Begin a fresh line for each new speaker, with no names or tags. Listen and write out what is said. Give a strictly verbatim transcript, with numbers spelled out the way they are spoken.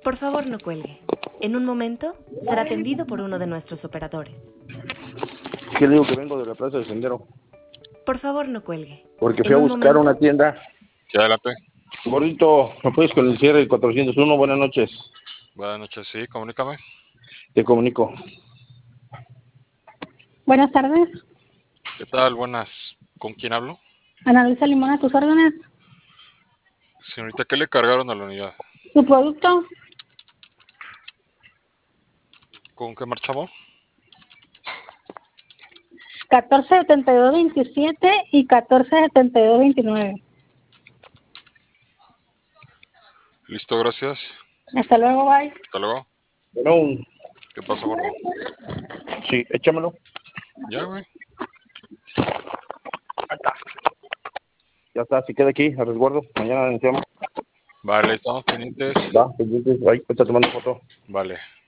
Por favor, no cuelgue. En un momento será atendido por uno de nuestros operadores.
¿Qué le digo que vengo de la Plaza del Sendero?
Por favor, no cuelgue.
Porque fui
En
a
un
buscar
momento...
una tienda.
Sí, adelante.
Gordito, ¿me puedes con el cierre cuatrocientos uno? Buenas noches.
Buenas noches, sí, comunícame.
Te comunico.
Buenas tardes.
¿Qué tal? Buenas. ¿Con quién hablo?
Ana Luisa Limón, a tus órdenes.
Señorita, ¿qué le cargaron a la unidad?
¿Tu producto?
¿Con qué marchamos?
catorce setenta y dos veintisiete y catorce setenta y dos veintinueve.
Listo, gracias.
Hasta luego, bye.
Hasta luego.
Bueno,
¿Qué pasa, gordo?
sí, échamelo.
Ya, güey.
Ahí está. Ya está, si queda aquí, a resguardo. Mañana iniciamos.
Vale, estamos pendientes.
Va, pendientes. Ahí, está tomando foto.
Vale.